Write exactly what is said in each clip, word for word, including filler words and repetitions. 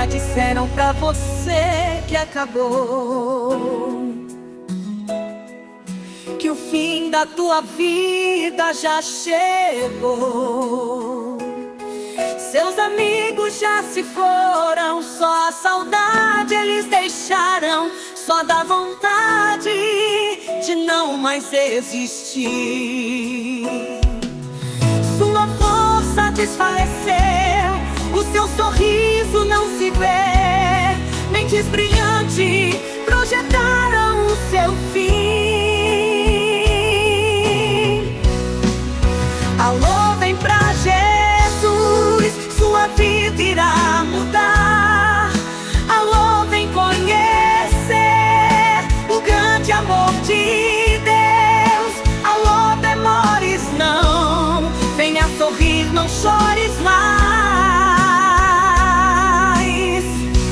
Já disseram pra você que acabou, que o fim da tua vida já chegou. Seus amigos já se foram, só a saudade eles deixaram. Só dá vontade de não mais existir. Sua força desfaleceu, o seu sorriso não se vê. Mentes brilhantes projetaram o seu fim. Alô, vem pra Jesus, sua vida irá mudar. Alô, vem conhecer o grande amor de Deus. Alô, demores não, venha sorrir, não chores mais.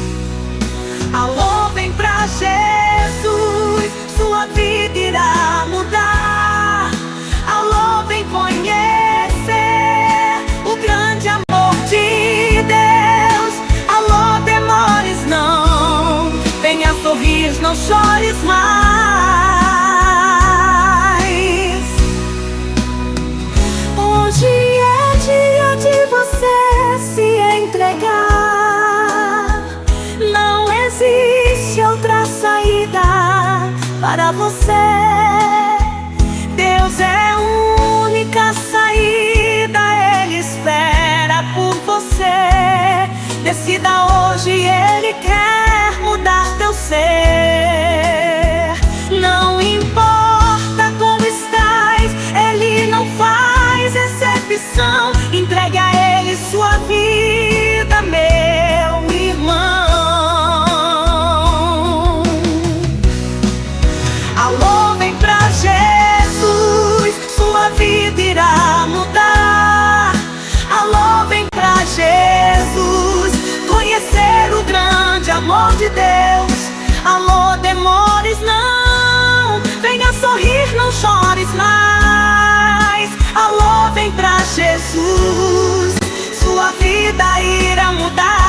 Alô, vem pra Jesus, sua vida irá mudar. Alô, vem conhecer o grande amor de Deus. Alô, demores não, venha sorrir, não chores mais. Hoje é dia de você se entregar. Não existe outra saída para você. Deus é a única saída, Ele espera por você. Decida hoje, Ele quer mudar teu ser. Não importa como estás, Ele não faz exceção. Entregue a Ele sua vida, meu irmão. Alô, vem pra Jesus, sua vida irá mudar. Alô, vem pra Jesus, conhecer o grande amor de Deus. Alô, demores não, venha sorrir, não chores mais. Alô, vem pra Jesus, sua vida irá mudar.